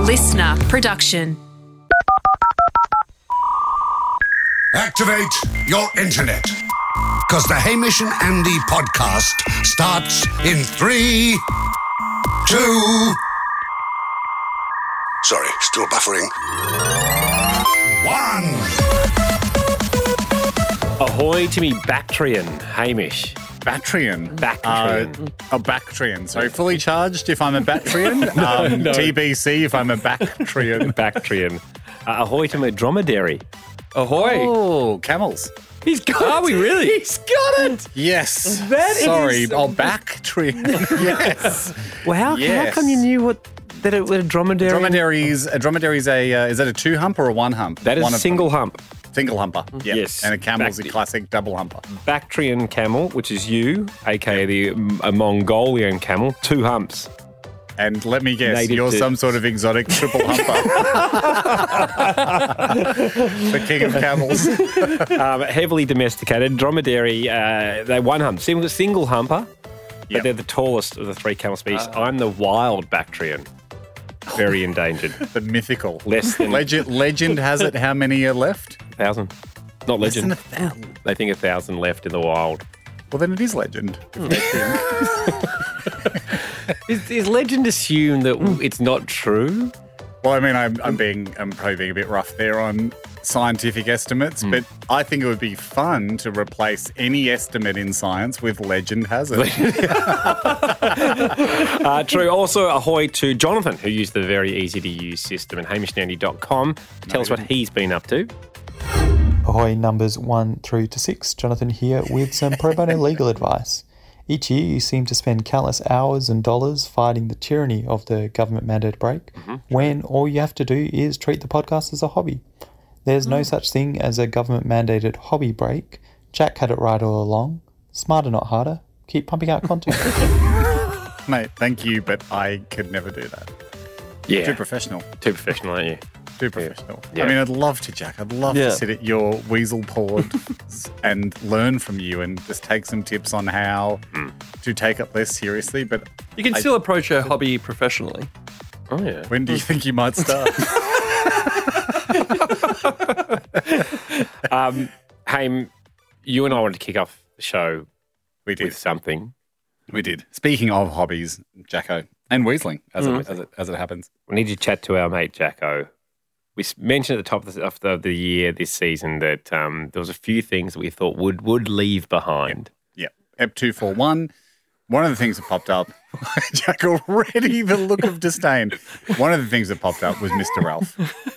listener production. Activate your internet. Because the Hamish and Andy podcast starts in 3, 2... Sorry, still buffering. 1. Ahoy to me Bactrian, Hamish. Bactrian. Bactrian. Bactrian. So fully charged if I'm a Bactrian. No. TBC if I'm a Bactrian. Bactrian. Ahoy to me dromedary. Ahoy. Oh, camels. He's got Are we really? He's got it. Yes. That Sorry. is- Bactrian. Yes. Well, how Yes. come you knew that it was a dromedary? Is that a 2 hump or a 1 hump? That is One a of single them. hump. Single humper. Yep. Yes. And a camel's a Back- classic double humper. Bactrian camel, which is you, aka a Mongolian camel, 2 humps. And let me guess, Native you're to- some sort of exotic triple humper. The king of camels. Heavily domesticated. Dromedary, they're 1 hump. Single humper, but Yep. they're the tallest of the 3 camel species. I'm the wild Bactrian. Very endangered. The mythical. Less than Legend has it how many are left? 1,000. Not Less than legend. 1,000. They think 1,000 left in the wild. Well, then it is legend. Is legend assume that it's not true? Well, I mean, I'm probably being a bit rough there on scientific estimates, but I think it would be fun to replace any estimate in science with legend has it. True. Also, ahoy to Jonathan, who used the very easy-to-use system at hamishnandy.com to tell us what he's been up to. Ahoy numbers 1 through to 6. Jonathan here with some pro bono legal advice. Each year you seem to spend countless hours and dollars fighting the tyranny of the government mandated break when all you have to do is treat the podcast as a hobby. There's no such thing as a government mandated hobby break. Jack had it right all along. Smarter, not harder. Keep pumping out content. Mate, thank you, but I could never do that. Yeah. Too professional. Too professional, aren't you? Too professional. Yeah. I mean, I'd love to, Jack. I'd love to sit at your weasel paws and learn from you and just take some tips on how to take it less seriously. But You can still approach a hobby professionally. Oh, yeah. when do you think you might start? Haim, you and I wanted to kick off the show We did. with something. We did. Speaking of hobbies, Jacko, and weaseling, as it happens. We need to chat to our mate Jacko. We mentioned at the top of the year this season that there was a few things that we thought would leave behind. Yeah. Ep 241. One of the things that popped up, Jack, already the look of disdain. One of the things that popped up was Mr. Ralph.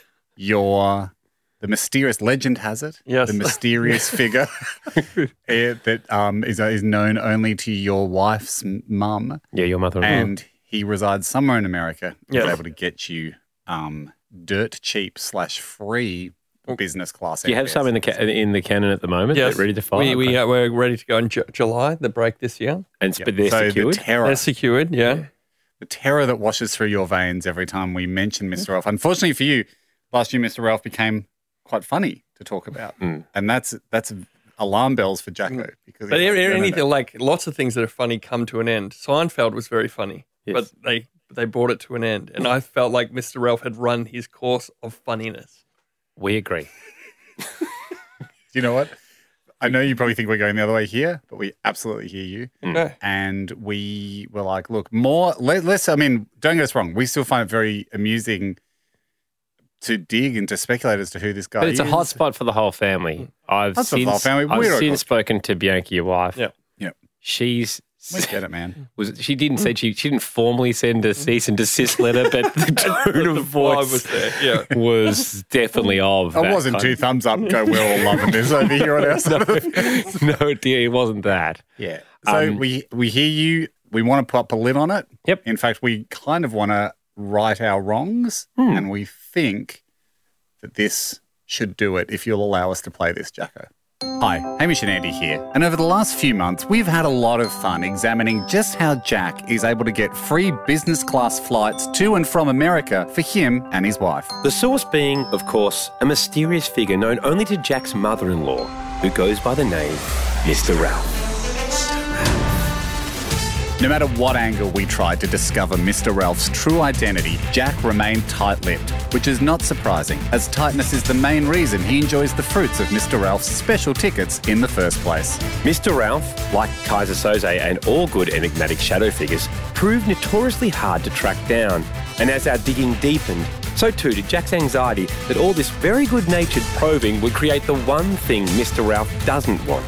The mysterious legend has it. Yes. The mysterious figure that is known only to your wife's mum. Yeah, your mother-in-law. And he resides somewhere in America. Yes. He's able to get you dirt cheap / free business class. Do you have some in the cannon at the moment? Yes. Ready to fire? We're ready to go in July, the break this year. But they're So secured. the terror, They're secured, yeah. the terror that washes through your veins every time we mention Mr. Ralph. Unfortunately for you, last year Mr. Ralph became quite funny to talk about, and that's alarm bells for Jacko. Because But he's- anything, like lots of things that are funny come to an end. Seinfeld was very funny, Yes. but they brought it to an end. And I felt like Mr. Ralph had run his course of funniness. We agree. You know what? I know you probably think we're going the other way here, but we absolutely hear you. Okay. And we were like, look, less, I mean, don't get us wrong. We still find it very amusing to dig and to speculate as to who this guy But is. it's a hot spot for the whole family. I've Hot spot for the whole family. I've We're since okay. spoken to Bianca, your wife. Yeah. Yep. She's We get it, man. she didn't say she didn't formally send a cease and desist letter, but the tone of I voice was there, yeah. was definitely of. I that wasn't kind two thumbs up, go, we're all loving this over here on our side of the fence. No, dear, it wasn't that. Yeah. So we hear you. We want to put a lid on it. Yep. In fact, we kind of want to right our wrongs, and we think that this should do it if you'll allow us to play this, Jacko. Hi, Hamish and Andy here. And over the last few months, we've had a lot of fun examining just how Jack is able to get free business class flights to and from America for him and his wife. The source being, of course, a mysterious figure known only to Jack's mother-in-law, who goes by the name Mr. Ralph. No matter what angle we tried to discover Mr. Ralph's true identity, Jack remained tight-lipped, which is not surprising, as tightness is the main reason he enjoys the fruits of Mr. Ralph's special tickets in the first place. Mr. Ralph, like Kaiser Soze and all good enigmatic shadow figures, proved notoriously hard to track down. And as our digging deepened, so too did Jack's anxiety that all this very good-natured probing would create the one thing Mr. Ralph doesn't want.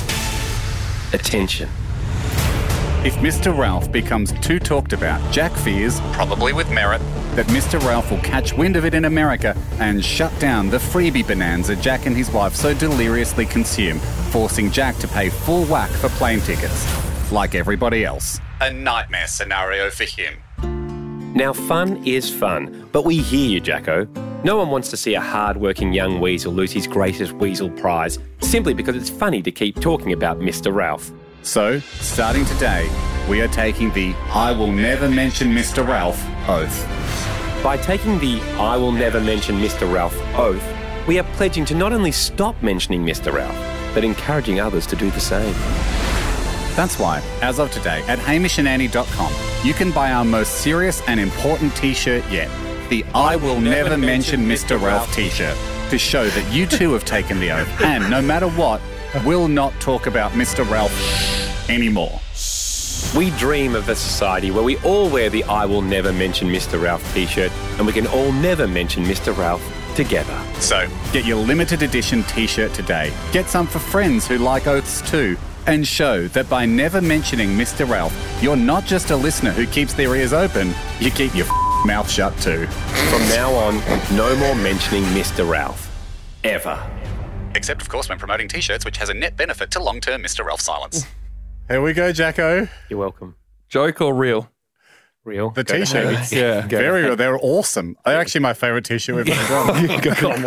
Attention. If Mr. Ralph becomes too talked about, Jack fears, probably with merit, that Mr. Ralph will catch wind of it in America and shut down the freebie bonanza Jack and his wife so deliriously consume, forcing Jack to pay full whack for plane tickets. Like everybody else. A nightmare scenario for him. Now, fun is fun, but we hear you, Jacko. No one wants to see a hard-working young weasel lose his greatest weasel prize simply because it's funny to keep talking about Mr. Ralph. So, starting today, we are taking the I will never mention Mr. Ralph oath. By taking the I will never mention Mr. Ralph oath, we are pledging to not only stop mentioning Mr. Ralph, but encouraging others to do the same. That's why, as of today, at HamishandAndy.com, you can buy our most serious and important t-shirt yet, the I will never mention Mr. Ralph t-shirt, to show that you too have taken the oath and, no matter what, will not talk about Mr. Ralph anymore. We dream of a society where we all wear the I will never mention Mr. Ralph t-shirt and we can all never mention Mr. Ralph together. So, get your limited edition t-shirt today. Get some for friends who like oaths too. And show that by never mentioning Mr. Ralph, you're not just a listener who keeps their ears open, you keep your mouth shut too. From now on, no more mentioning Mr. Ralph. Ever. Except, of course, when promoting t-shirts, which has a net benefit to long-term Mr. Ralph silence. Here we go, Jacko. You're welcome. Joke or real? Real. The t-shirts. Yeah. Very real. They're awesome. They're actually my favourite t-shirt we've ever done. You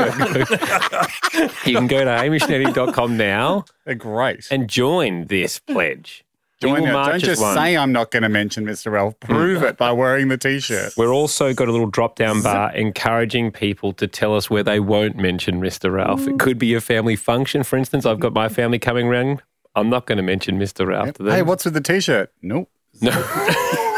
can go to HamishandAndy.com now. They're great. And join this pledge. Join We it. will march Don't as just one. say I'm not going to mention Mr. Ralph. Prove it by wearing the t-shirt. We're also got a little drop-down bar encouraging people to tell us where they won't mention Mr. Ralph. It could be a family function. For instance, I've got my family coming around. I'm not going to mention Mr. Ralph to them. Hey, what's with the t-shirt? Nope. No.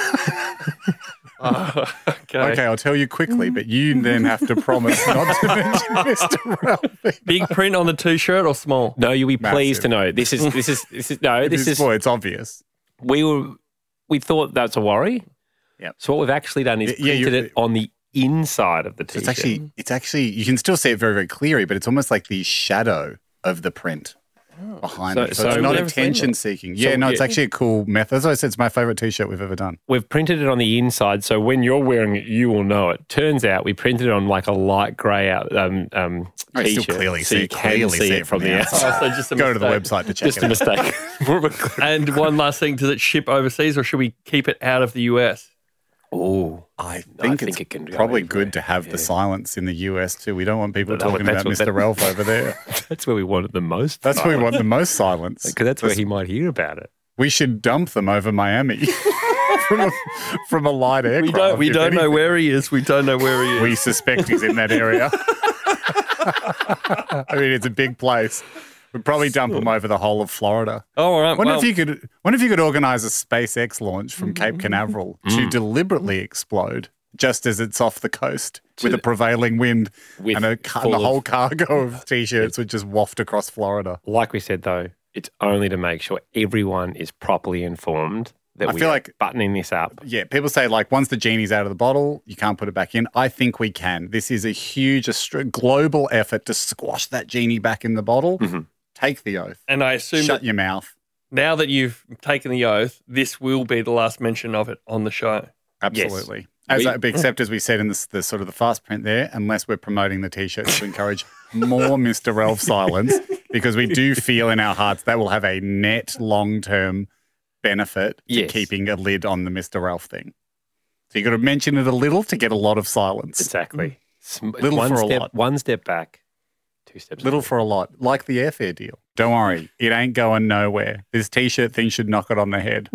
Okay, I'll tell you quickly, but you then have to promise not to mention Mr. Ralph. Big print on the t-shirt or small? No, you'll be pleased to Massive. know. This is Well, it's obvious. we thought that's a worry. Yep. So what we've actually done is printed it on the inside of the So t-shirt. it's actually you can still see it very, very clearly, but it's almost like the shadow of the print behind it. So it's so not we've never seen attention that. seeking. So, It's yeah. actually a cool method. As I said, it's my favourite t-shirt we've ever done. We've printed it on the inside, so when you're wearing it, you will know it. Turns out we printed it on like a light grey I still t-shirt, clearly so see you can see it from the outside. Oh, so just a Go to the mistake. website to check Just it a out. mistake. And one last thing, does it ship overseas or should we keep it out of the US? Oh, I think it's it can go probably anywhere. good to have Yeah. the silence in the US too. We don't want people But talking that's about what- Mr. that- Ralph over there. that's where we wanted the most. That's where we want the most silence. because that's where he might hear about it. We should dump them over Miami from a light aircraft. We if don't know anything. where he is. We don't know where he is. We suspect he's in that area. I mean, it's a big place. We'd probably dump him over the whole of Florida. Oh, all right. Wonder Well, if you could organise a SpaceX launch from Cape Canaveral to deliberately explode just as it's off the coast with a prevailing wind, With and full the of- whole cargo of t-shirts would just waft across Florida. Like we said, though, it's only to make sure everyone is properly informed that I we feel are like- buttoning this up. Yeah, people say like once the genie's out of the bottle, you can't put it back in. I think we can. This is a huge global effort to squash that genie back in the bottle. Take the oath. and I assume Shut that your mouth. now that you've taken the oath, this will be the last mention of it on the show. Absolutely. We- Except as we said in the sort of the fast print there, unless we're promoting the t-shirts to encourage more Mr. Ralph silence, because we do feel in our hearts that will have a net long-term benefit to Yes. keeping a lid on the Mr. Ralph thing. So you got to mention it a little to get a lot of silence. Exactly. Little one for a step, lot. One step back, two steps Little forward. for a lot, like the airfare deal. Don't worry, it ain't going nowhere. This t-shirt thing should knock it on the head.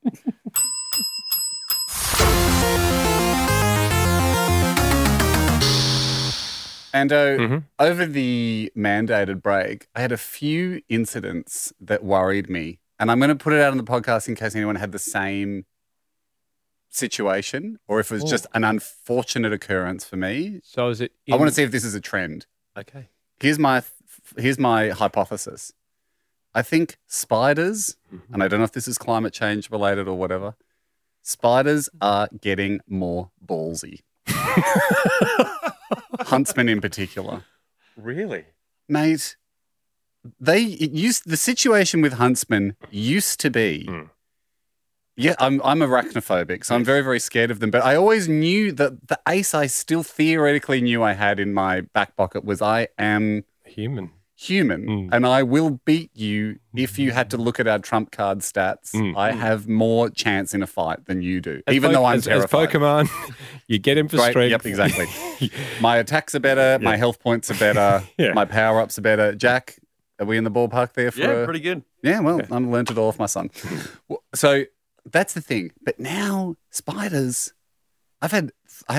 And over the mandated break, I had a few incidents that worried me and I'm going to put it out on the podcast in case anyone had the same situation or if it was just an unfortunate occurrence for me. So is it? I want to see if this is a trend. Okay. Here's my hypothesis. I think spiders, and I don't know if this is climate change related or whatever, spiders are getting more ballsy. Huntsmen in particular. Really? Mate, the situation with huntsmen used to be, yeah, I'm arachnophobic, so I'm very, very scared of them. But I always knew that the ace I still theoretically knew I had in my back pocket was I am Human. and I will beat you if you had to look at our trump card stats. I have more chance in a fight than you do, even though I'm terrified. As Pokemon, you get him for Great. strength. Yep, exactly. My attacks are better. My health points are better. My power-ups are better. Jack, are we in the ballpark there? Yeah, pretty good. Yeah, well, I learned it all off my son. So that's the thing. But now spiders, I've had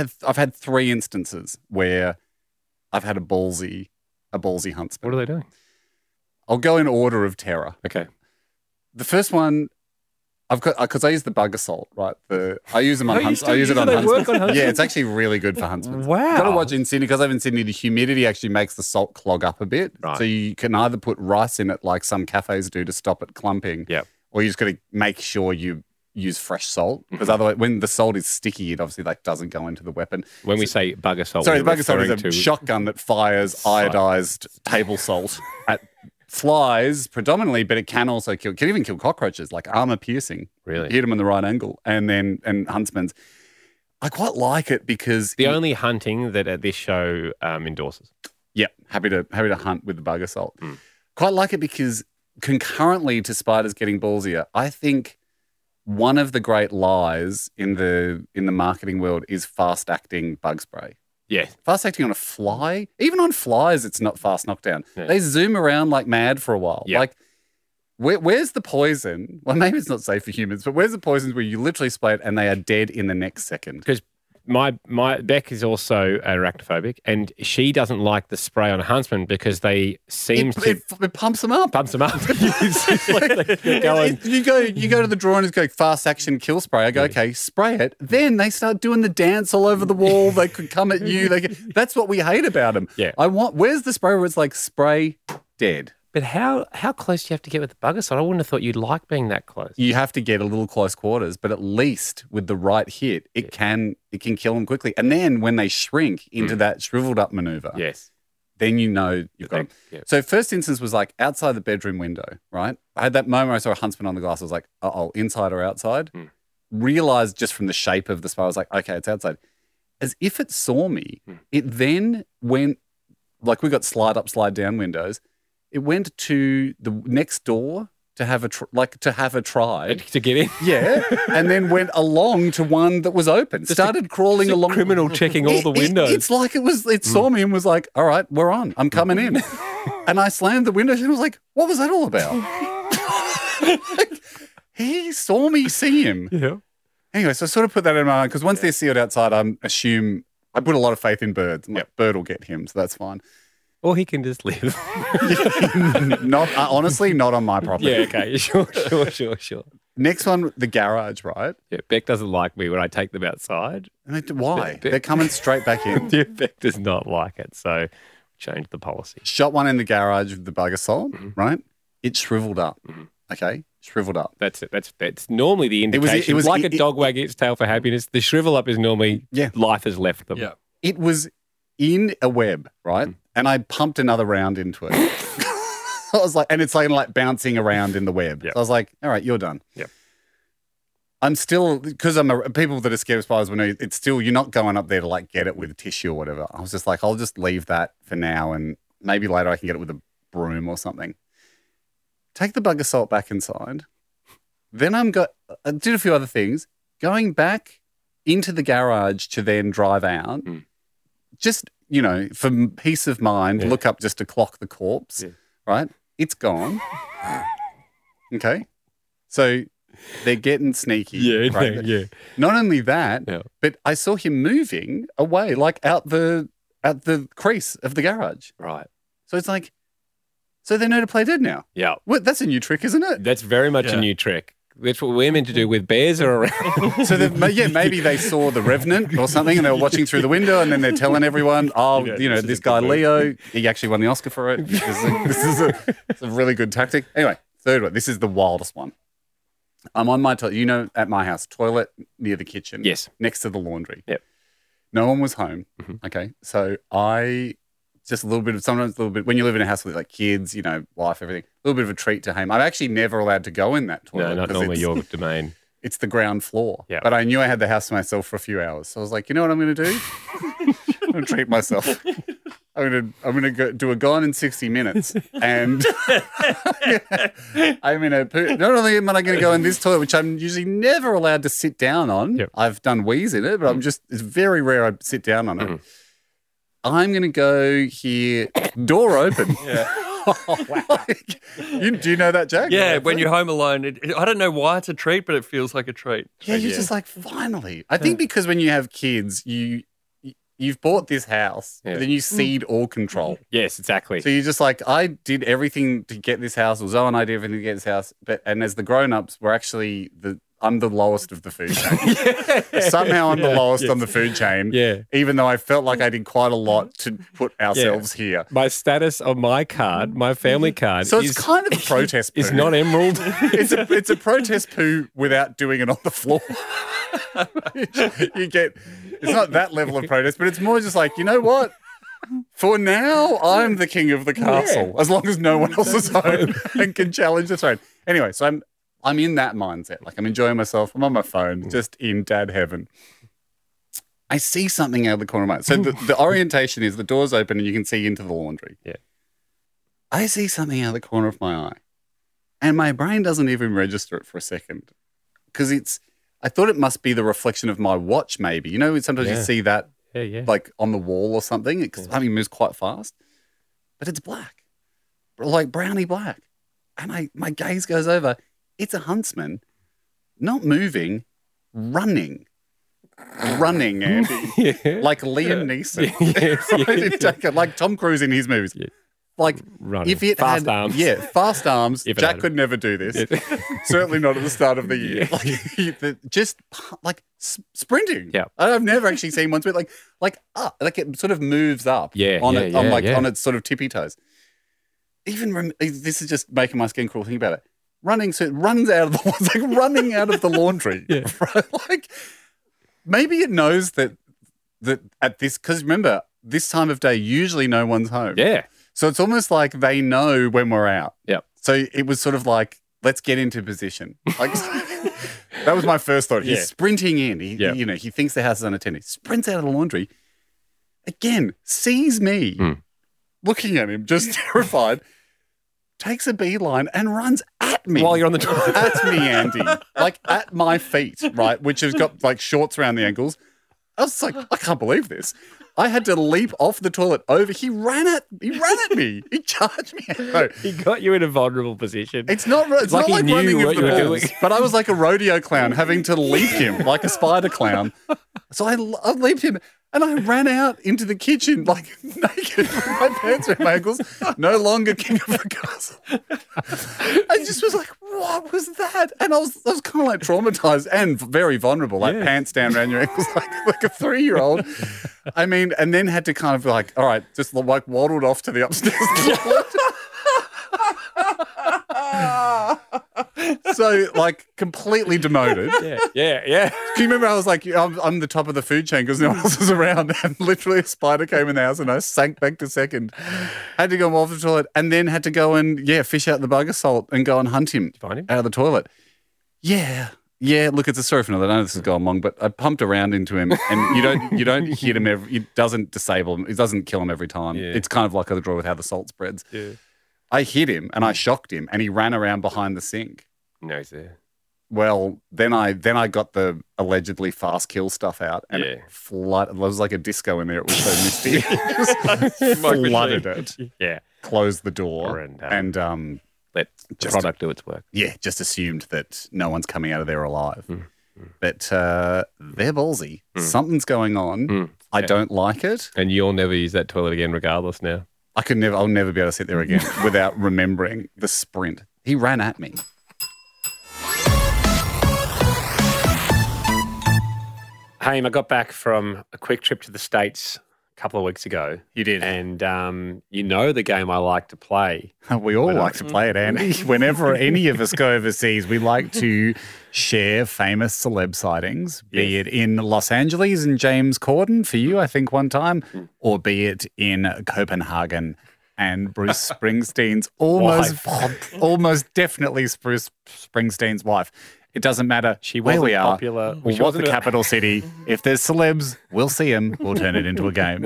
3 instances where I've had a ballsy huntsman. What are they doing? I'll go in order of terror. Okay. The first one, I've got because I use the bug assault, right? I use them on Oh, you huntsmen. still I use it use on it? They huntsmen. work on huntsmen? Yeah, it's actually really good for huntsmen. Wow. Got to watch in Sydney because I live in Sydney. The humidity actually makes the salt clog up a bit, Right. so you can either put rice in it like some cafes do to stop it clumping, Yep. or you just got to make sure you use fresh salt because otherwise, when the salt is sticky, it obviously doesn't go into the weapon. When we say bug assault, Sorry, we're the bug assault is a referring to- shotgun that fires iodized table salt at flies predominantly, but it can also can even kill cockroaches, like armor piercing. Really? Hit them in the right angle. And huntsmen's. I quite like it because The only hunting that this show endorses. yeah, happy to hunt with the bug assault. Quite like it because concurrently to spiders getting ballsier, I think one of the great lies in the marketing world is fast acting bug spray. Yeah. Fast acting on a fly, even on flies, it's not fast knockdown. Yeah. They zoom around like mad for a while. Yeah. Like, where's the poison? Well, maybe it's not safe for humans, but where's the poisons where you literally spray it and they are dead in the next second? Because my Beck is also arachnophobic, and she doesn't like the spray on a huntsman because they seem to It pumps them up. pumps them up. It's like they're going, You go to the drawer and it's go fast action kill spray. I go, okay, spray it. Then they start doing the dance all over the wall. They could come at you. That's what we hate about them. Yeah. Where's the spray where it's like spray dead? but how close do you have to get with the bug assault? I wouldn't have thought you'd like being that close. You have to get a little close quarters, but at least with the right hit, it can kill them quickly. And then when they shrink into that shriveled up maneuver, Yes. then you know you've got them. Yeah. So first instance was like outside the bedroom window, right? I had that moment where I saw a huntsman on the glass. I was like, inside or outside? Realized just from the shape of the spy, I was like, okay, it's outside. As if it saw me, it then went, like we got slide up, slide down windows. It went to the next door to have a try. To get in? Yeah, and then went along to one that was open. Started crawling It's a along. criminal checking all the windows. It's like it saw me and was like, all right, we're on. I'm coming in. And I slammed the windows and was like, what was that all about? He saw me see him. Yeah. Anyway, so I sort of put that in my mind because once they're sealed outside, I put a lot of faith in birds. I'm like, bird will get him, so that's fine. Or he can just live. Honestly, not on my property. Yeah, okay. Sure. Next one, the garage, right? Yeah, Beck doesn't like me when I take them outside. And why? They're coming straight back in. Yeah, Beck does not like it, so change the policy. Shot one in the garage with the bug assault, right? It shriveled up. Okay? Shriveled up. That's it. That's normally the indication. it was like a dog wagging its tail for happiness. The shrivel up is normally life has left them. Yeah. It was in a web, right? And I pumped another round into it. I was like, and it's like bouncing around in the web. Yep. So I was like, all right, you're done. Yep. I'm still, because people that are scared of spiders will know it's still, you're not going up there to like get it with a tissue or whatever. I was just like, I'll just leave that for now and maybe later I can get it with a broom or something. Take the bug assault back inside. Then I did a few other things. Going back into the garage to then drive out, just, for peace of mind, look up just to clock the corpse, right? It's gone. Okay. So they're getting sneaky. Right? yeah. Not only that, but I saw him moving away, like out the crease of the garage. Right. So it's like, So they know to play dead now. Yeah. What? That's a new trick, isn't it? That's very much a new trick. That's what we're meant to do with bears are around. So maybe they saw The Revenant or something and they were watching through the window and then they're telling everyone, this guy Leo, he actually won the Oscar for it. It's a really good tactic. Anyway, third one. This is the wildest one. I'm on my toilet. At my house, toilet near the kitchen. Yes. Next to the laundry. Yep. No one was home. Mm-hmm. Okay. So sometimes a little bit, when you live in a house with like kids, wife, everything, a little bit of a treat to him. I'm actually never allowed to go in that toilet. No, not normally your domain. It's the ground floor. Yeah. But I knew I had the house to myself for a few hours. So I was like, you know what I'm going to do? I'm going to treat myself. I'm going to do a Gone in 60 Minutes. And I'm going to not only am I going to go in this toilet, which I'm usually never allowed to sit down on. Yep. I've done wheeze in it, but it's very rare I sit down on it. I'm going to go here, door open. Yeah. Oh, wow. Do you know that, Jack? Yeah, when you're home alone, I don't know why it's a treat, but it feels like a treat. Yeah, you're just like, finally. I think because when you have kids, you've bought this house, but then you cede all control. Yes, exactly. So you're just like, I did everything to get this house, or Zoe and I did everything to get this house, and as the grown-ups, I'm the lowest of the food chain. Somehow I'm the lowest on the food chain. Yeah. Even though I felt like I did quite a lot to put ourselves here. My status on my card, my family card, so it's kind of a protest poo. It's not emerald. It's a protest poo without doing it on the floor. It's not that level of protest, but it's more just like, you know what? For now, I'm the king of the castle, as long as no one else is home and can challenge the throne. Anyway, so I'm in that mindset. Like, I'm enjoying myself. I'm on my phone, just in dad heaven. I see something out of the corner of my eye. So the orientation is the door's open and you can see into the laundry. Yeah. I see something out of the corner of my eye. And my brain doesn't even register it for a second. Because I thought it must be the reflection of my watch, maybe. Sometimes you see that like on the wall or something. Because something moves quite fast. But it's black. Like brownie black. And my gaze goes over. It's a huntsman, not moving, running, Andy. Like Liam Neeson. Like Tom Cruise in his movies. Yeah. Like running. If it fast had arms. Yeah, fast arms. Jack could never do this. Certainly not at the start of the year. Like just like sprinting. Yeah. I've never actually seen one sprint like it sort of moves up on its sort of tippy toes. This is just making my skin crawl thinking about it. Running, so it runs out of running out of the laundry. Yeah. Right? Like maybe it knows that at this, because remember, this time of day, usually no one's home. Yeah. So it's almost like they know when we're out. Yeah. So it was sort of like, let's get into position. Like that was my first thought. He's sprinting in. He thinks the house is unattended. Sprints out of the laundry. Again, sees me looking at him, just terrified. Takes a beeline and runs at me. While you're on the toilet. At me, Andy. Like at my feet, right? Which has got like shorts around the ankles. I was like, I can't believe this. I had to leap off the toilet over. He ran at me. He charged me. No. He got you in a vulnerable position. It's not like running of the balls, but I was like a rodeo clown having to leap him like a spider clown. So I leaped him. And I ran out into the kitchen like naked with my pants around my ankles, no longer king of the castle. I just was like, what was that? And I was kind of like traumatized and very vulnerable, like pants down around your ankles like a 3-year-old. I mean, and then had to kind of be like, all right, just like waddled off to the upstairs toilet. So, like, completely demoted. Yeah. Can you remember I was like, I'm the top of the food chain because no one else was around, and literally a spider came in the house and I sank back to second. Had to go off the toilet and then had to go and, fish out the bugger salt and go and hunt him, find him out of the toilet. Yeah, look, it's a story for another. I know this has gone long, but I pumped around into him and you don't hit him it doesn't disable him. It doesn't kill him every time. Yeah. It's kind of like a draw with how the salt spreads. Yeah. I hit him and I shocked him and he ran around behind the sink. No, he's there. Well, then I got the allegedly fast kill stuff out and it was like a disco in there. It was so misty. Just flooded it. Yeah. Closed the door and let the product do its work. Yeah, just assumed that no one's coming out of there alive. But they're ballsy. Something's going on. I don't like it. And you'll never use that toilet again regardless now. I'll never be able to sit there again without remembering the sprint. He ran at me. Haim, I got back from a quick trip to the States a couple of weeks ago. You did. And you know the game I like to play. We all like to play it, Andy. Whenever any of us go overseas, we like to share famous celeb sightings, be it in Los Angeles and James Corden for you, I think, one time, or be it in Copenhagen and Bruce Springsteen's almost definitely Bruce Springsteen's wife. It doesn't matter where we are popular. or what the capital city. If there's celebs, we'll see them. We'll turn it into a game.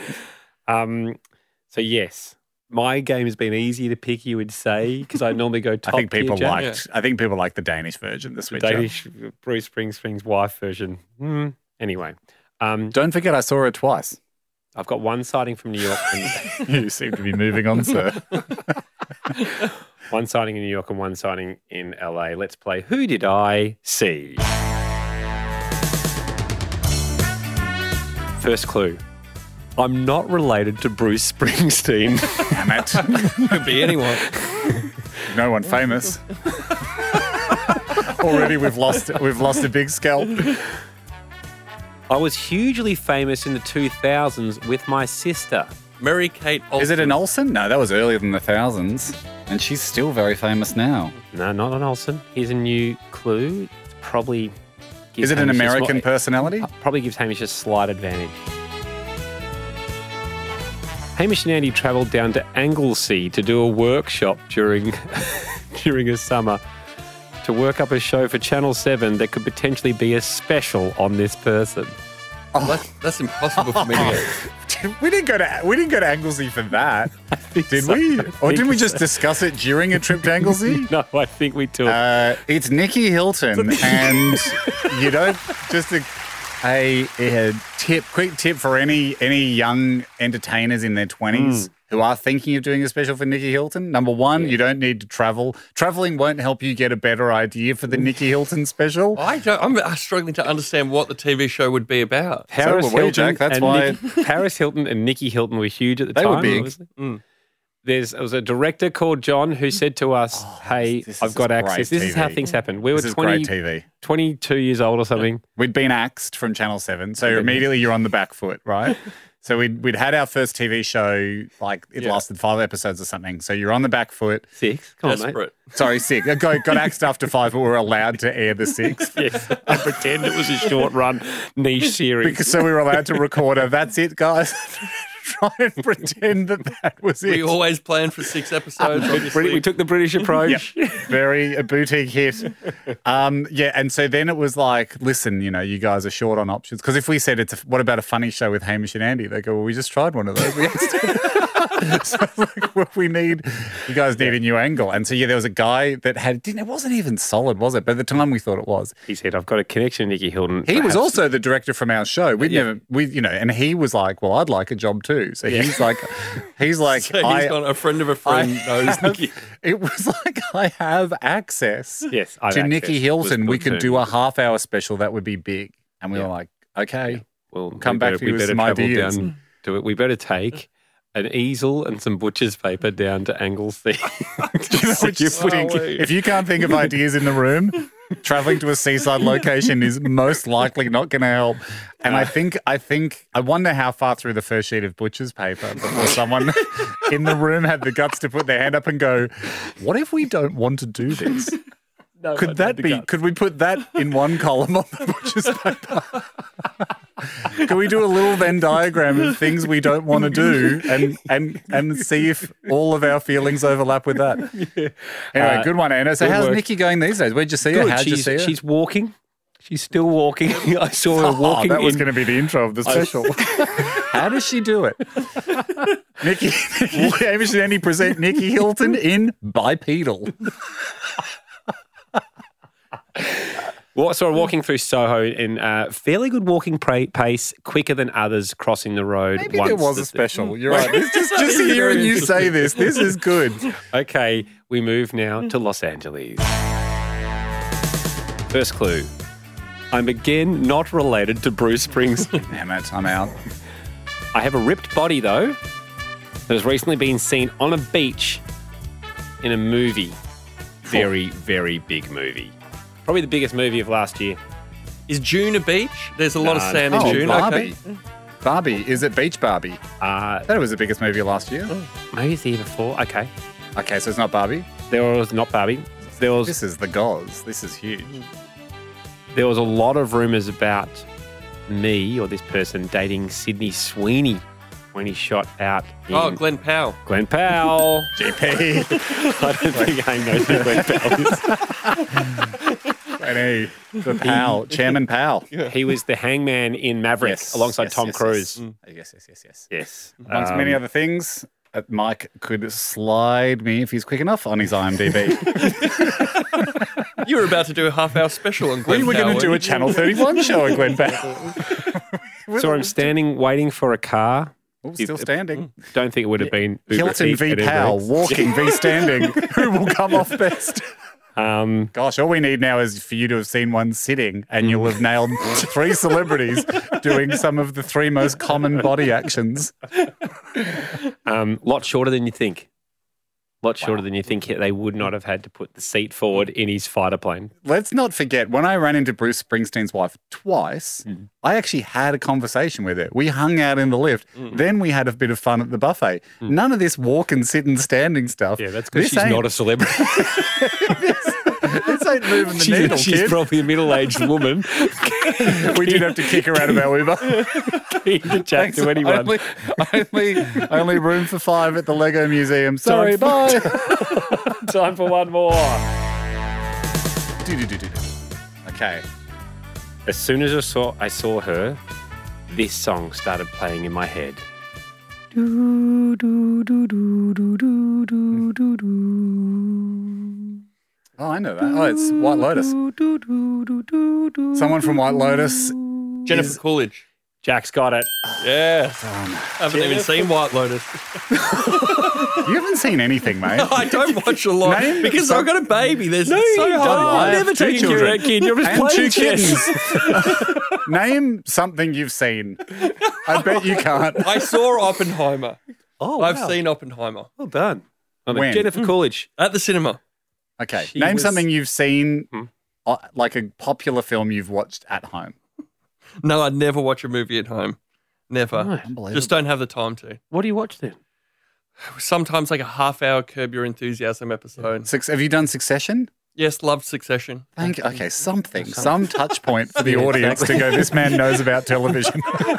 So, yes, my game has been easier to pick, you would say, because I normally go top I think people tier, I think people like the Danish version, the switch up. Danish Bruce Springsteen's wife version. Anyway. Don't forget I saw her twice. I've got one sighting from New York. You seem to be moving on, sir. One sighting in New York and one sighting in LA. Let's play Who Did I See? First clue. I'm not related to Bruce Springsteen. Damn it. Could be anyone. No one famous. Already we've lost a big scalp. I was hugely famous in the 2000s with my sister. Mary-Kate Olsen. Is it an Olsen? No, that was earlier than the thousands. And she's still very famous now. No, not an Olsen. Here's a new clue. It's probably... Is it an American personality? Probably gives Hamish a slight advantage. Hamish and Andy travelled down to Anglesey to do a workshop during a summer to work up a show for Channel 7 that could potentially be a special on this person. That's impossible for me to get. We didn't go to Anglesey for that, did we? Or didn't we just discuss it during a trip to Anglesey? No, I think we took. It's Nikki Hilton, and you don't just a quick tip for any young entertainers in their 20s who are thinking of doing a special for Nikki Hilton. Number one, you don't need to travel. Traveling won't help you get a better idea for the Nikki Hilton special. I'm struggling to understand what the TV show would be about. Paris Hilton, Jack. That's why Paris Hilton and Nikki Hilton were huge at the they time. were big. There was a director called John who said to us, "Hey, I've got access. This is how things happen." We were 22 years old or something. We'd been axed from Channel 7, so immediately you're on the back foot, right? So we'd had our first TV show, like it lasted 5 episodes or something. So you're on the back foot. 6. Come on, mate. Desperate. Sorry, 6. Got axed after 5, but we were allowed to air the 6th. Yes, I pretend it was a short run niche series. So we were allowed to record a, that's it, guys. Try and pretend that was it. We always planned for 6 episodes, obviously. We took the British approach. Very a boutique hit. And so then it was like, listen, you guys are short on options. Because if we said what about a funny show with Hamish and Andy? They go, well, we just tried one of those. So like, well, you guys need a new angle. And so there was a guy that it wasn't even solid, was it? But at the time we thought it was. He said, I've got a connection to Nikki Hilton. He was also the director from our show. And he was like, well, I'd like a job too. So he's like, so he's gone, a friend of a friend knows Nikki. It was like, I have access to Nikki Hilton. We could do a half-hour special that would be big. And we were like, okay, we'll come back to you with some ideas. Down to it. We better take an easel and some butcher's paper down to Anglesey. If you can't think of ideas in the room, traveling to a seaside location is most likely not going to help. And I wonder how far through the first sheet of butcher's paper before someone in the room had the guts to put their hand up and go, what if we don't want to do this? No, could we put that in one column on the butcher's paper? Can we do a little Venn diagram of things we don't want to do and see if all of our feelings overlap with that? Yeah. Anyway, good one, Anna. So how's Nikki going these days? Where'd you see her? How'd you see her? She's walking. She's still walking. I saw her walking. That was going to be the intro of the special. How does she do it? Nikki, Hamish and Andy present Nikki Hilton in Bipedal. So we're walking through Soho in fairly good walking pace, quicker than others crossing the road. Maybe there was a special. You're right. Just hearing you say this is good. Okay, we move now to Los Angeles. First clue. I'm again not related to Bruce Springsteen. Damn it, I'm out. I have a ripped body, though. that has recently been seen on a beach in a movie. Very, very big movie. Probably the biggest movie of last year. Is June a beach? There's a lot of No. sand in June. Barbie. Okay. Barbie. Is it Beach Barbie? That was the biggest movie last year. Maybe it's the year before. Okay. Okay, so it's not Barbie. There was not Barbie. This is the Goz. This is huge. There was a lot of rumours about me or this person dating Sydney Sweeney when he shot out in Oh, Glenn Powell. Glenn Powell. GP. I don't think I know who Glenn Powell is. Any the Powell, Chairman Powell. He was the hangman in Maverick alongside Tom Cruise. Yes. Yes. Amongst many other things, Mike could slide me if he's quick enough on his IMDb. You were about to do a half-hour special on Glenn We were Powell. going to do a Channel 31 show on Glenn Powell. Saw him standing, waiting for a car. Still standing. Don't think it would have been Uber Hilton Eats v. at Powell, Everest. walking v. standing. Who will come off best? Gosh, all we need now is for you to have seen one sitting and you'll have nailed 3 celebrities doing some of the 3 most common body actions. Lot shorter than you think. Lot shorter than you think. They would not have had to put the seat forward in his fighter plane. Let's not forget, when I ran into Bruce Springsteen's wife twice, I actually had a conversation with her. We hung out in the lift. Then we had a bit of fun at the buffet. None of this walk and sit and standing stuff. Yeah, that's because This she's ain't- not a celebrity. This ain't moving the needle, she's kid. probably a middle-aged woman. We did have to kick her out of our Uber. Keen to chat to anyone. Only room for 5 at the Lego Museum. Sorry, bye. Time for one more. Okay. As soon as I saw her, this song started playing in my head. Oh, I know that. Oh, it's White Lotus. Someone from White Lotus. Jennifer Coolidge. Jack's got it. Yeah. Haven't even seen White Lotus. You haven't seen anything, mate. I don't watch a lot Name because some- I've got a baby. There's so I hard. never have 2 taken care of children. that kid. You're just And playing 2 chess. kittens. Name something you've seen. I bet you can't. I saw Oppenheimer. Oh, I've seen Oppenheimer Well done. When? Jennifer Coolidge. at the cinema. Okay. She Name was- something you've seen, like a popular film you've watched at home. No, I'd never watch a movie at home. Never. Unbelievable. Just don't have the time to. What do you watch then? Sometimes like a half-hour Curb Your Enthusiasm episode. Have you done Succession? Yes, loved Succession. Thank you. Okay, some touch point for the audience to go, this man knows about television.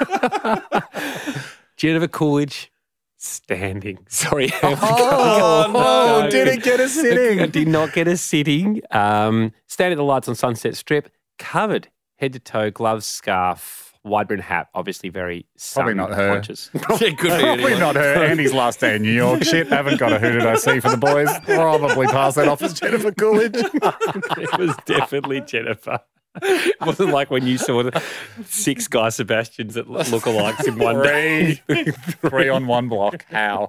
Jennifer Coolidge standing. Sorry. Oh, didn't get a I sitting. did not get a sitting. Standing at the lights on Sunset Strip, covered head to toe, gloves, scarf, wide brim hat, obviously very Probably not her. conscious. It could be Probably anyone. not her. Andy's last day in New York. Shit, haven't got a who did I see for the boys. Probably pass that off as Jennifer Coolidge. It was definitely Jennifer. It wasn't like when you saw the 6 Guy Sebastians that look alikes in one day. 3 on 1 block. How?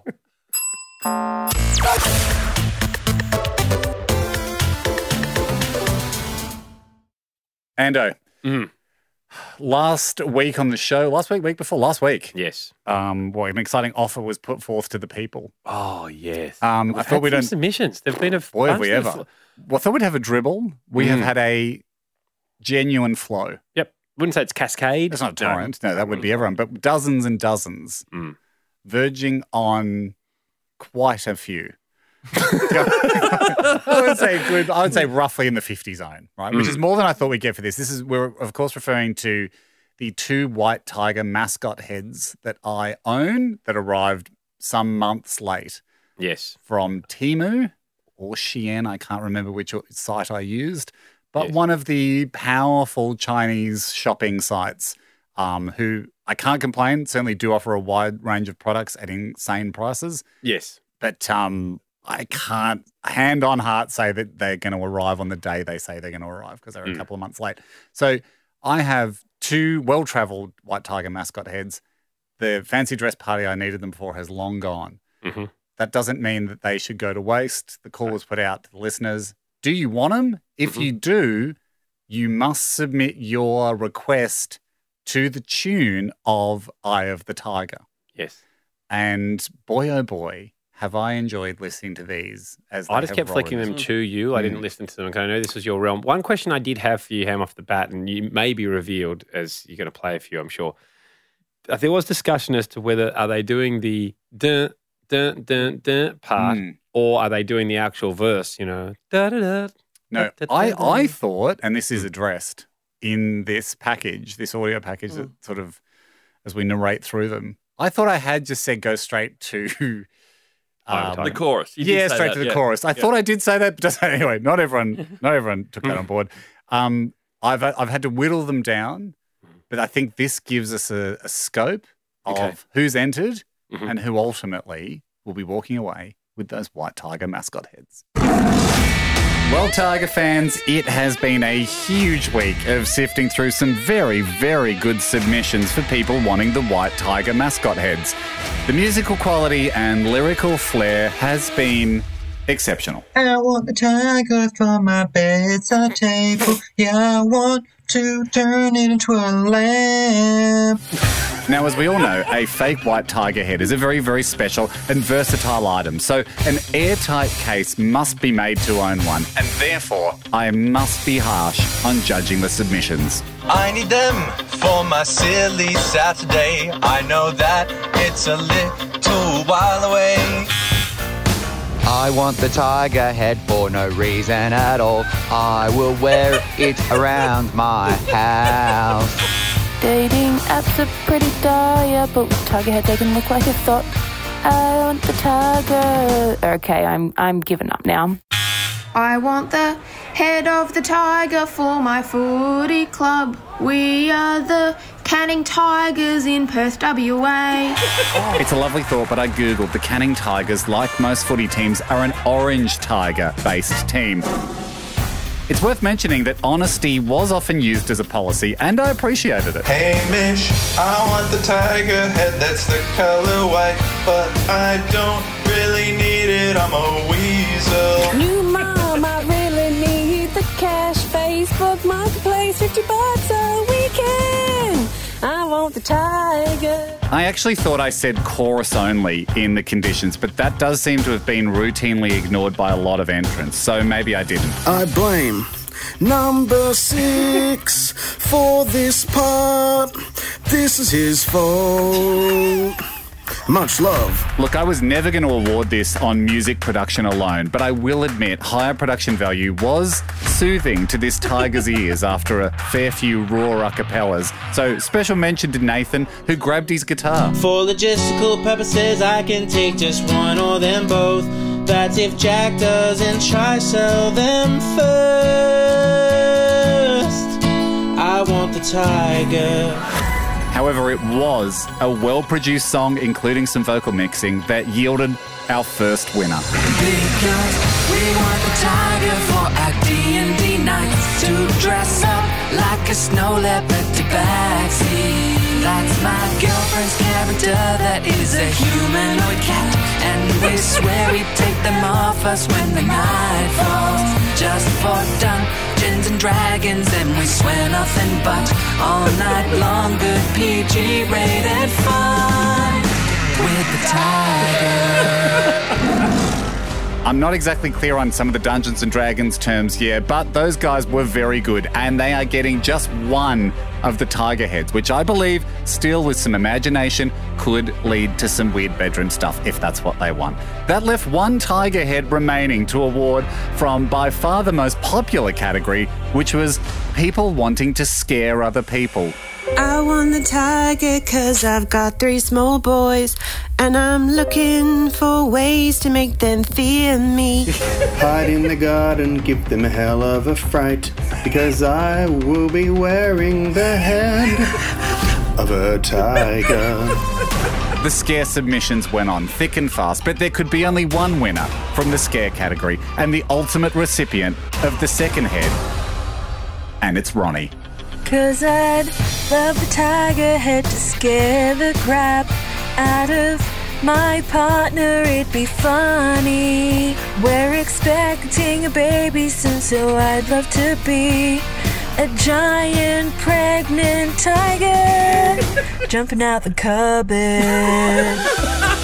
Ando. Last week on the show, last week. Yes. An exciting offer was put forth to the people. Oh, yes. I thought we'd done. submissions. There've been a Boy, have bunch we of- ever. Well, I thought we'd have a dribble. We have had a genuine flow. Yep. Wouldn't say it's cascade. It's not a torrent. No, that would be everyone. But dozens and dozens, verging on quite a few. I would say roughly in the 50 zone, right? Which is more than I thought we'd get for this. We're of course referring to the 2 white tiger mascot heads that I own that arrived some months late Yes. from Temu or Shein. I can't remember which site I used, but Yes. one of the powerful Chinese shopping sites who I can't complain, certainly do offer a wide range of products at insane prices. Yes. But I can't, hand on heart, say that they're going to arrive on the day they say they're going to arrive because they're a couple of months late. So I have 2 well-traveled white tiger mascot heads. The fancy dress party I needed them for has long gone. Mhm. That doesn't mean that they should go to waste. The call was put out to the listeners. Do you want them? If you do, you must submit your request to the tune of Eye of the Tiger. Yes. And boy, oh boy, have I enjoyed listening to these. As I just kept flicking them to you. I didn't listen to them because I know this was your realm. One question I did have for you, Ham, off the bat, and you may be revealed as you're going to play a few, I'm sure. There was discussion as to whether are they doing the dun, dun, dun, dun part or are they doing the actual verse, you know? Da, da, da, no, I thought, and this is addressed in this package, this audio package that sort of, as we narrate through them, I thought I had just said go straight to the chorus. Yeah, straight to the chorus. I thought I did say that, but anyway, not everyone took that on board. I've had to whittle them down, but I think this gives us a scope of who's entered and who ultimately will be walking away with those White Tiger mascot heads. Well, Tiger fans, it has been a huge week of sifting through some very, very good submissions for people wanting the White Tiger mascot heads. The musical quality and lyrical flair has been exceptional. I want the tiger for my bedside table. Yeah, I want to turn it into a lamp. Now, as we all know, a fake white tiger head is a very, very special and versatile item. So an airtight case must be made to own one. And therefore, I must be harsh on judging the submissions. I need them for my silly Saturday. I know that it's a little while away. I want the tiger head for no reason at all. I will wear it around my house. Dating apps are pretty dire, but with tiger head they can look like a thought. I want the tiger. Okay, I'm giving up now. I want the head of the tiger for my footy club. We are the Canning Tigers in Perth, WA. It's a lovely thought, but I googled the Canning Tigers, like most footy teams, are an orange tiger-based team. It's worth mentioning that honesty was often used as a policy, and I appreciated it. Hey Mish, I want the tiger head that's the colour white, but I don't really need it, I'm a weasel. New mom, I really need the cash. Facebook Marketplace, $50 a weekend. I want the tiger. I actually thought I said chorus only in the conditions, but that does seem to have been routinely ignored by a lot of entrants, so maybe I didn't. I blame number 6 for this part. This is his fault. Much love. Look, I was never going to award this on music production alone, but I will admit higher production value was soothing to this tiger's ears after a fair few raw acapellas. So special mention to Nathan, who grabbed his guitar. For logistical purposes, I can take just one or them both. That's if Jack doesn't try sell them first. I want the tiger. However, it was a well-produced song, including some vocal mixing, that yielded our first winner. Because we want the tiger for our D&D nights, to dress up like a snow leopard to backseat. That's my girlfriend's character that is a humanoid cat, and we swear we take them off us when the night falls. Just for Dungeons and Dragons, and we swear nothing but all night long good PG rated fun with the tiger. I'm not exactly clear on some of the Dungeons and Dragons terms here, but those guys were very good, and they are getting just one of the tiger heads, which I believe, still with some imagination, could lead to some weird bedroom stuff if that's what they want. That left one tiger head remaining to award from by far the most popular category, which was people wanting to scare other people. I want the tiger 'cause I've got 3 small boys, and I'm looking for ways to make them fear me. Hide in the garden, give them a hell of a fright, because I will be wearing the head of a tiger. The scare submissions went on thick and fast, but there could be only one winner from the scare category, and the ultimate recipient of the second head. And it's Ronnie. 'Cause I'd love the tiger head to scare the crap out of my partner, it'd be funny. We're expecting a baby soon, so I'd love to be a giant pregnant tiger jumping out the cupboard.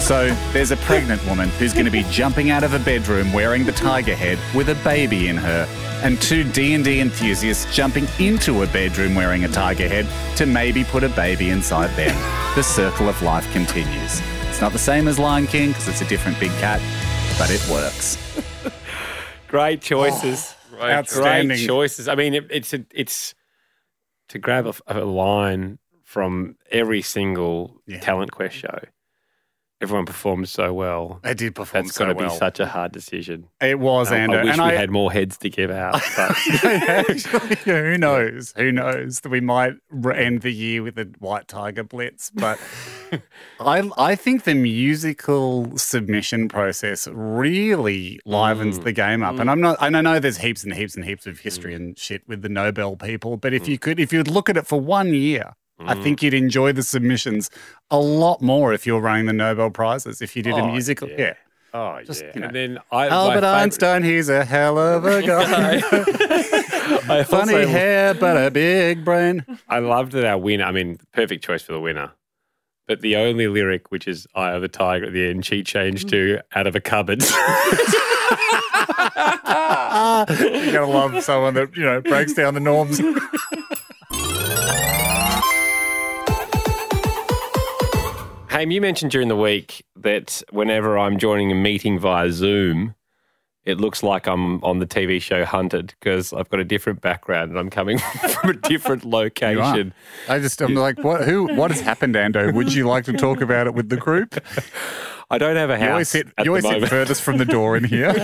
So there's a pregnant woman who's going to be jumping out of a bedroom wearing the tiger head with a baby in her, and two D&D enthusiasts jumping into a bedroom wearing a tiger head to maybe put a baby inside them. The circle of life continues. It's not the same as Lion King because it's a different big cat, but it works. Great choices. Outstanding. Great choices. I mean, it's to grab a line from every single Talent Quest show. Everyone performed so well. They did perform That's so well. got to be such a hard decision. It was, Ando. I wish and we had more heads to give out. But Actually, who knows? Who knows? We might end the year with a White Tiger Blitz. But I think the musical submission process really livens the game up. And I know there's heaps and heaps and heaps of history and shit with the Nobel people. But if you'd look at it for 1 year, I think you'd enjoy the submissions a lot more if you're running the Nobel Prizes, if you did a musical. Yeah. Oh, Just, yeah. you know. And then Albert Einstein, he's a hell of a guy. Funny hair, but a big brain. I loved that our winner, I mean, perfect choice for the winner. But the only lyric, which is Eye of the Tiger at the end, she changed to out of a cupboard. You're going to love someone that, breaks down the norms. Haim, you mentioned during the week that whenever I'm joining a meeting via Zoom, it looks like I'm on the TV show Hunted because I've got a different background and I'm coming from a different location. I'm like, what has happened, Ando? Would you like to talk about it with the group? I don't have a house. You always sit furthest from the door in here.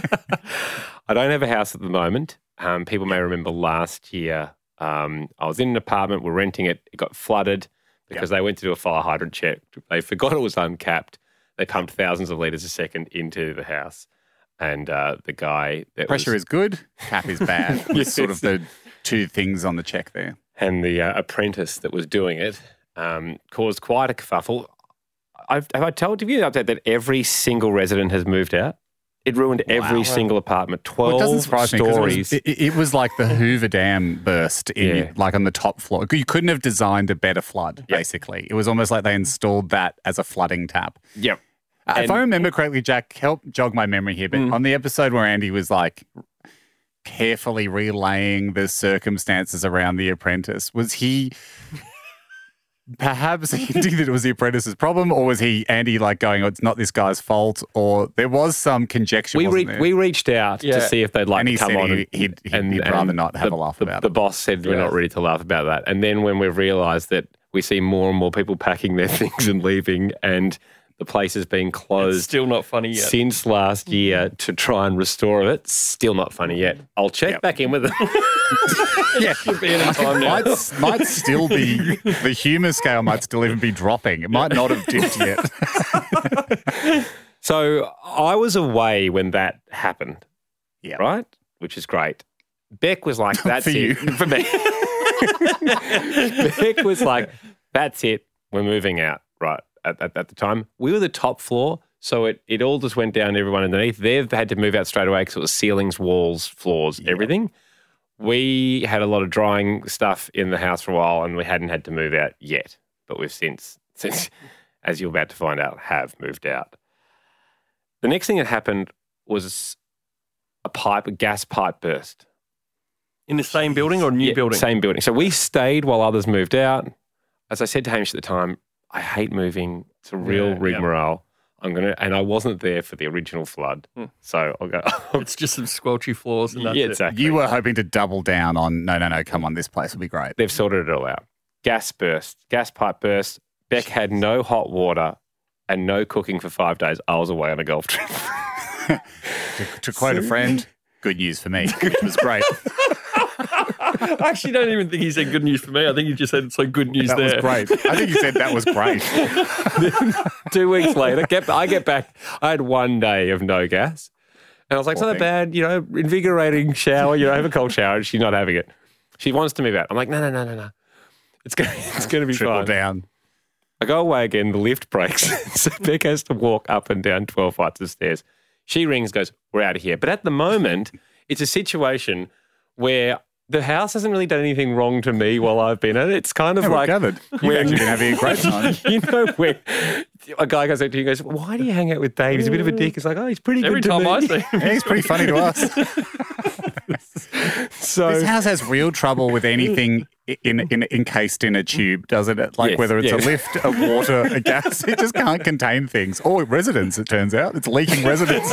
I don't have a house at the moment. People may remember last year I was in an apartment, we're renting it, it got flooded. Because they went to do a fire hydrant check. They forgot it was uncapped. They pumped thousands of litres a second into the house. And the guy... Pressure is good, cap is bad. Yes. Sort of the two things on the check there. And the apprentice that was doing it caused quite a kerfuffle. Have I told you the update that every single resident has moved out? It ruined every single apartment. 12 it doesn't surprise stories. Me because it was like the Hoover Dam burst like on the top floor. You couldn't have designed a better flood, basically. It was almost like they installed that as a flooding tap. Yep. If I remember correctly, Jack, help jog my memory here, but on the episode where Andy was like carefully relaying the circumstances around the apprentice, was he... perhaps hinting that it was the apprentice's problem, or was Andy like going, it's not this guy's fault, or there was some conjecture, wasn't there? We reached out to see if they'd like to come on. He'd rather not have a laugh about it. The boss said we're not ready to laugh about that. And then when we've realised that we see more and more people packing their things and leaving and the place has been closed. It's still not funny yet. Since last year to try and restore it. Still not funny yet. I'll check back in with them. Should be in time now. Might still be, the humour scale might still even be dropping. It might not have dipped yet. So I was away when that happened. Yeah. Right? Which is great. Beck was like, that's it. For me. Beck was like, that's it. We're moving out. Right. At the time, we were the top floor, so it all just went down to everyone underneath. They've had to move out straight away because it was ceilings, walls, floors, everything. We had a lot of drying stuff in the house for a while, and we hadn't had to move out yet. But we've since, as you're about to find out, have moved out. The next thing that happened was a gas pipe burst. In the same building or new building? Same building. So we stayed while others moved out. As I said to Hamish at the time, I hate moving. It's a real rigmarole. And I wasn't there for the original flood. So I'll go. It's just some squelchy floors and that's it. Exactly. You were hoping to double down on, no, come on, this place will be great. They've sorted it all out. Gas pipe burst. Beck had no hot water and no cooking for 5 days. I was away on a golf trip. to quote a friend, good news for me, which was great. I actually don't even think he said good news for me. I think he just said so good news that there. That was great. I think he said that was great. 2 weeks later, I get back. I had 1 day of no gas. And I was like, it's not that bad, invigorating shower, have a cold shower. And she's not having it. She wants to move out. I'm like, no. It's going to be Trickle fine. Down. I go away again, the lift breaks. So Beck has to walk up and down 12 flights of stairs. She rings, goes, we're out of here. But at the moment, it's a situation where the house hasn't really done anything wrong to me while I've been at it. It's kind of like gathered. You've actually been having a great time. You know, when a guy goes up to you and goes, "Why do you hang out with Dave? He's a bit of a dick." It's like, "Oh, he's pretty good to me." Every time I see him. He's pretty funny to us. So this house has real trouble with anything encased in a tube, doesn't it? Like Yes, whether it's yes. a lift, a water, a gas, it just can't contain things. Or residents, it turns out. It's leaking residents.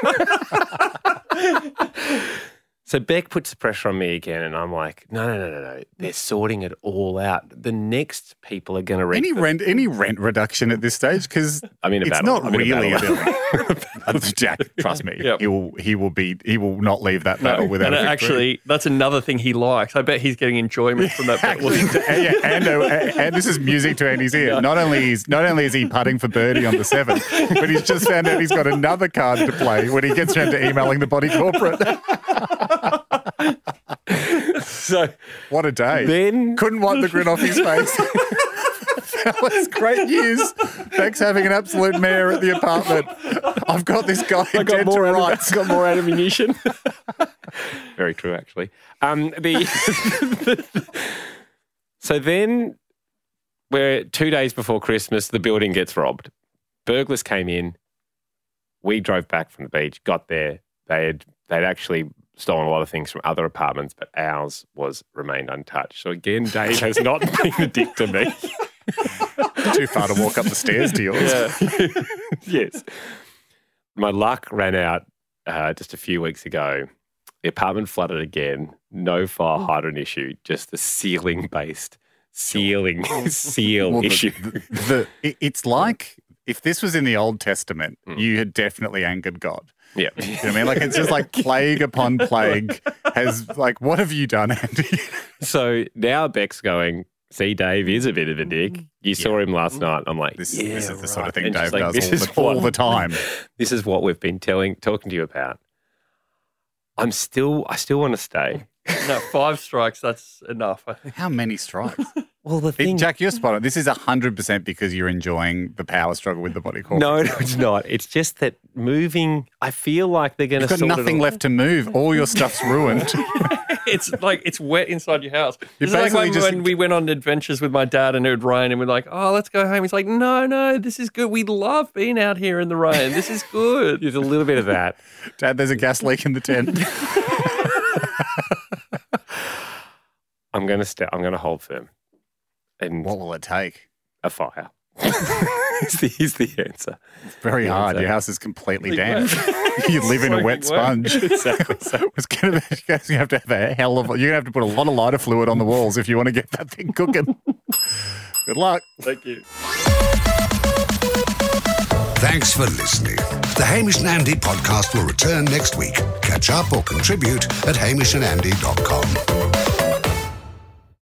So Beck puts the pressure on me again, and I'm like, no. They're sorting it all out. The next people are going to rent. Any rent reduction at this stage? Because it's not really a bill. Jack, trust me, Yep. he will not leave that battle without And a victory. actually, that's another thing he likes. I bet he's getting enjoyment from that. And this is music to Andy's ear. Not only is he putting for birdie on the 7th, but he's just found out he's got another card to play when he gets around to emailing the body corporate. So what a day! Then couldn't wipe the grin off his face. Fellas, great news. Beck's having an absolute mare at the apartment. I've got this guy dead to rights. Got more ammunition. Very true, actually. So then, we're 2 days before Christmas, the building gets robbed. Burglars came in. We drove back from the beach, got there. They'd actually stolen a lot of things from other apartments, but ours remained untouched. So again, Dave has not been a dick to me. Too far to walk up the stairs to yours. Yeah. Yes. My luck ran out just a few weeks ago. The apartment flooded again. No fire hydrant issue, just the ceiling-based seal issue. It's like if this was in the Old Testament, you had definitely angered God. Yeah. You know what I mean? Like, it's just like plague upon plague has, like, what have you done, Andy? So now Beck's going, see, Dave is a bit of a dick. You saw him last night. I'm like, this is the sort of thing And Dave she's like, does all the time. This is what we've been talking to you about. I still want to stay. No, 5 strikes, that's enough, I think. How many strikes? Well, the thing... Jack, you're spot on. This is 100% because you're enjoying the power struggle with the body corporate. No, it's not. It's just that moving, I feel like they're going to You've got nothing left to move. All your stuff's ruined. It's like it's wet inside your house. You're It's like basically when we went on adventures with my dad and it would rain and we're like, oh, let's go home. He's like, no, this is good. We love being out here in the rain. This is good. There's a little bit of that. Dad, there's a gas leak in the tent. I'm going to hold firm. And what will it take? A fire. is the answer. It's very hard. Your house is completely damp. You live in a wet sponge. Exactly. So it's going to have to have a hell of. You're going to have to put a lot of lighter fluid on the walls if you want to get that thing cooking. Good luck. Thank you. Thanks for listening. The Hamish and Andy podcast will return next week. Catch up or contribute at hamishandandy.com.